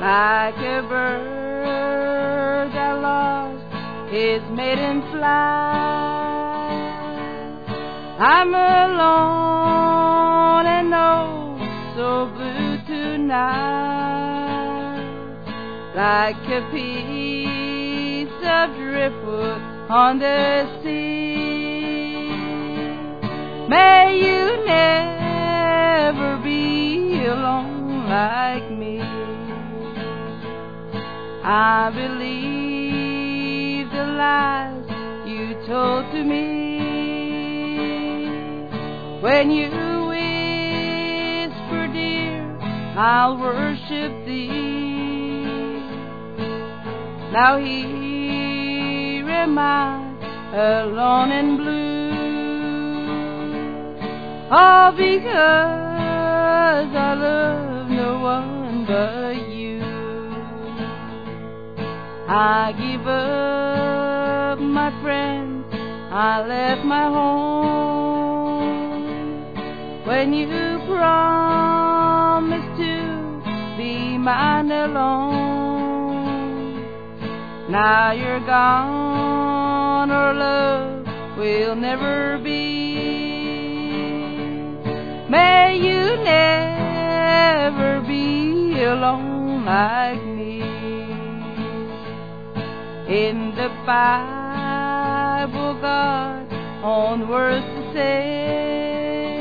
like a bird that lost his maiden flight. I'm alone and oh so blue tonight, like a piece of driftwood on the sea. May you never be alone like me. I believe the lies you told to me when you whisper, dear, I'll worship thee. Now here am I, alone and blue, all because I love no one but you. I give up my friends, I left my home when you promised to be mine alone. Now you're gone, our love will never be. May you never be alone like me. In the Bible, God on words to say,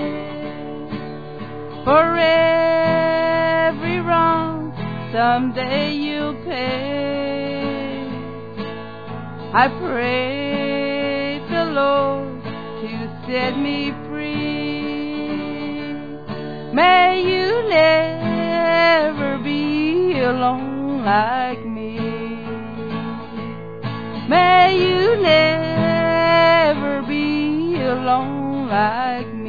for every wrong someday you'll pay. I pray the Lord to set me free. May you never be alone like me. May you never be alone like me.